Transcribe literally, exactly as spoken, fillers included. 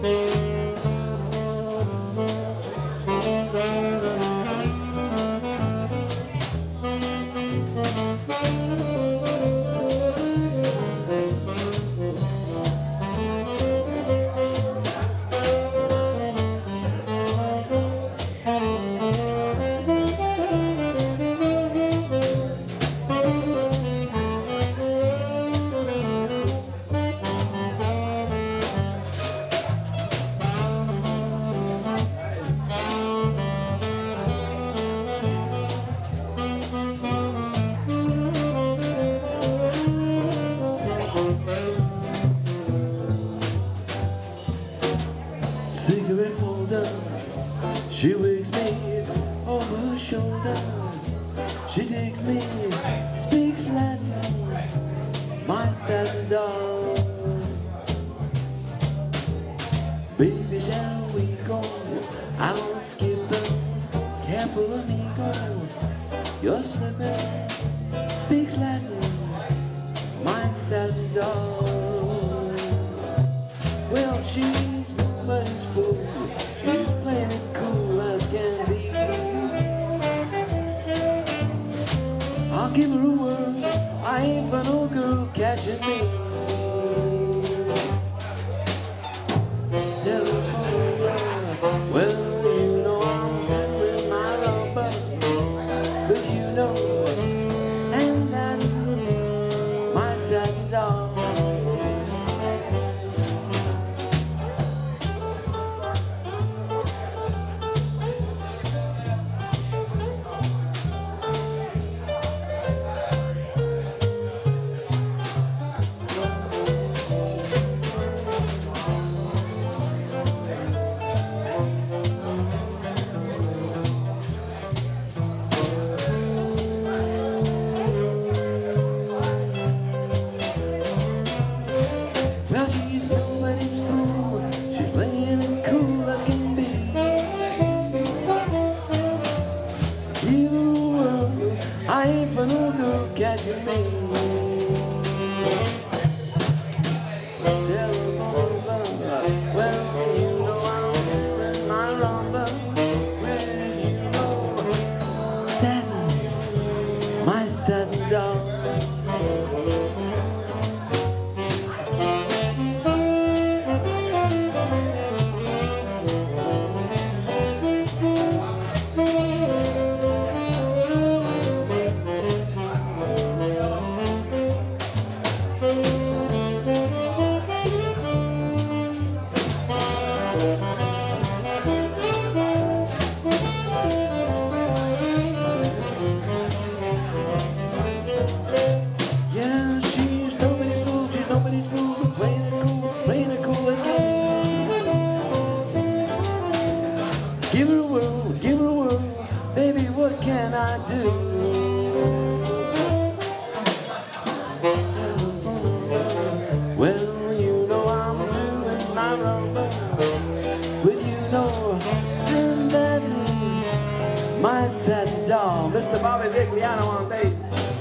Cigarette holder, she wakes me over her shoulder. She takes me, speaks Latin, my satin doll. Baby, shall we go out skipping, careful amigo, you're slipping, speaks Latin, my satin doll. Well, she's nobody's fool, she's playing it cool as can be. I'll give her a word, I ain't for no girl catching me. Telephone girl, well, you know I'm with my number, but you know, and that's my satin doll. Well, she's nobody's fool, she's playing it cool as can be. Give her a whirl, I ain't for no girl catching me. Telephone bell, well, you know I'm in my rumba. Well, you know that my satin doll. Yeah, she's nobody's fool, she's nobody's fool, but playing it cool, playing it cool again. Give her a whirl, give her a whirl, baby, what can I do? Well, you know I'm doing my rumba, but you know, and that my satin doll, Mister Bobby Vigliano on bass.